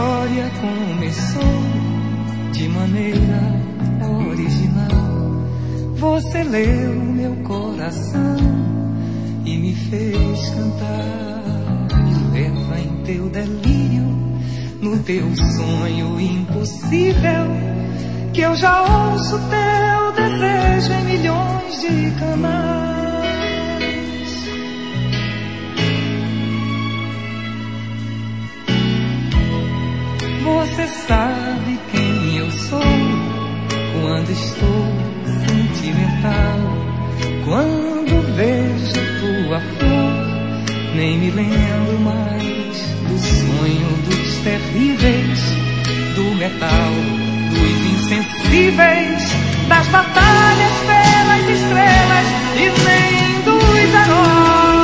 história começou de maneira original. Você leu meu coração e me fez cantar. Me leva em teu delírio, no teu sonho impossível, que eu já ouço teu desejo em milhões de canais. Você sabe quem eu sou quando estou sentimental. Quando vejo tua flor, nem me lembro mais do sonho dos terríveis, do metal, dos insensíveis, das batalhas pelas estrelas e nem dos heróis.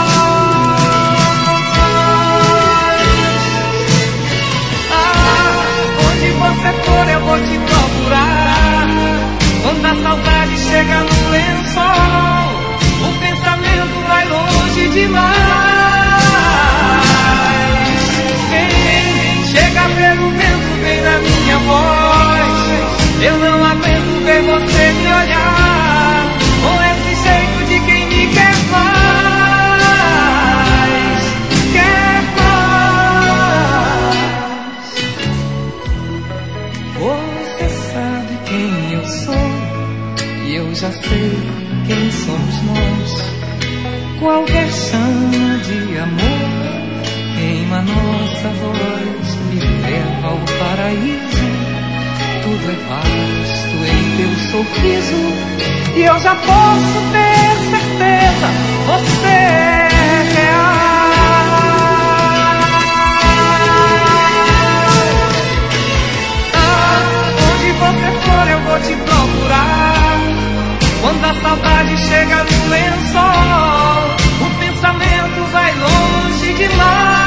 Onde você for eu vou te procurar. Quando a saudade chega no lençol, o pensamento vai longe demais. Chega pelo vento, vem na minha voz. Eu não aguento ver você me olhar com esse jeito de quem me quer mais. Quer mais. Você sabe quem eu sou e eu já sei quem somos nós. Qualquer chama de amor queima nossa voz, me leva ao paraíso. Tudo é vasto em teu sorriso e eu já posso ter certeza, você é real. Onde você for eu vou te procurar. Quando a saudade chega no lençol, o pensamento vai longe demais.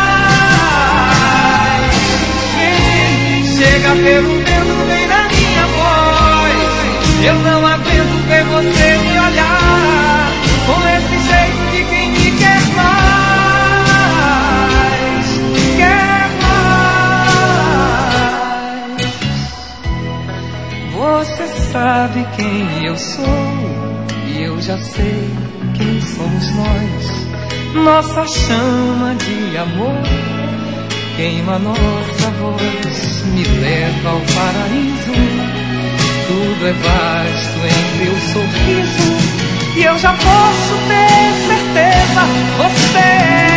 Chega pelo vento, vem na minha voz. Eu não aguento ver você me olhar com esse jeito de quem me quer mais. Quer mais. Você sabe quem eu sou e eu já sei quem somos nós. Nossa chama de amor queima nossa voz, me leva ao paraíso. Tudo é vasto em teu sorriso e eu já posso ter certeza, você é